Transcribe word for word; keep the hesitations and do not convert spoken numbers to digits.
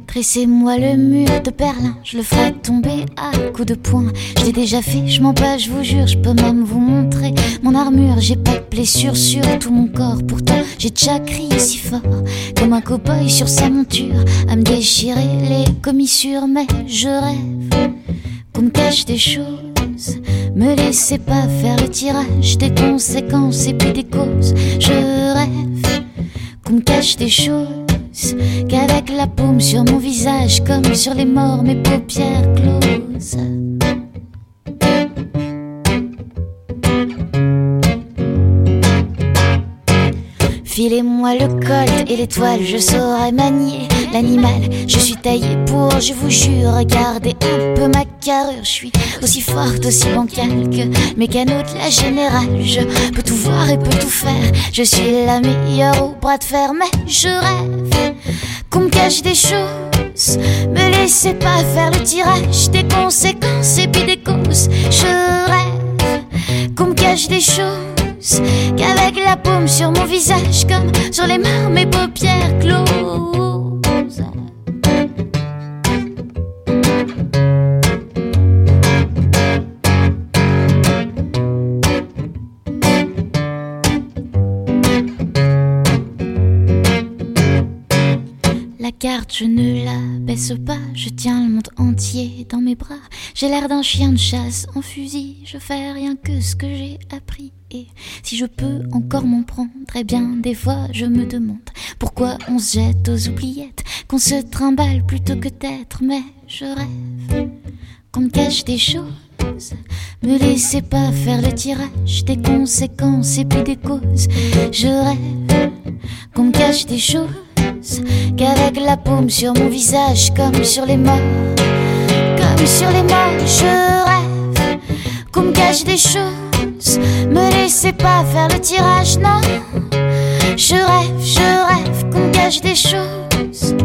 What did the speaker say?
Tressez-moi le mur de Berlin, je le ferai tomber à coups de poing. Je l'ai déjà fait, je mens pas, je vous jure, je peux même vous montrer mon armure. J'ai pas de blessure sur tout mon corps, pourtant j'ai déjà crié si fort, comme un cow-boy sur sa monture, à me déchirer les commissures. Mais je rêve qu'on me cache des choses, me laissez pas faire le tirage des conséquences et puis des causes. Je rêve qu'on me cache des choses, qu'avec la paume sur mon visage, comme sur les morts, mes paupières closes. Filez-moi le col et l'étoile, je saurai manier l'animal. Je suis taillée pour, je vous jure, regardez un peu ma carrure. Je suis aussi forte, aussi bancale que Mécano de la Générale. Je peux tout voir et peux tout faire, je suis la meilleure au bras de fer. Mais je rêve qu'on me cache des choses, me laissez pas faire le tirage des conséquences et puis des causes. Je rêve qu'on me cache des choses, qu'avec la paume sur mon visage, comme sur les mains, mes paupières closes. La carte, je ne la baisse pas, je tiens le monde entier dans mes bras. J'ai l'air d'un chien de chasse en fusil, je fais rien que ce que j'ai appris. Et si je peux encore m'en prendre, très bien, des fois je me demande pourquoi on se jette aux oubliettes, qu'on se trimballe plutôt que d'être. Mais je rêve qu'on me cache des choses, me laissez pas faire le tirage des conséquences et puis des causes. Je rêve qu'on me cache des choses, qu'avec la paume sur mon visage, comme sur les morts, comme sur les morts. Je rêve qu'on me cache des choses, me laissez pas faire le tirage, non. Je rêve, je rêve qu'on me cache des choses,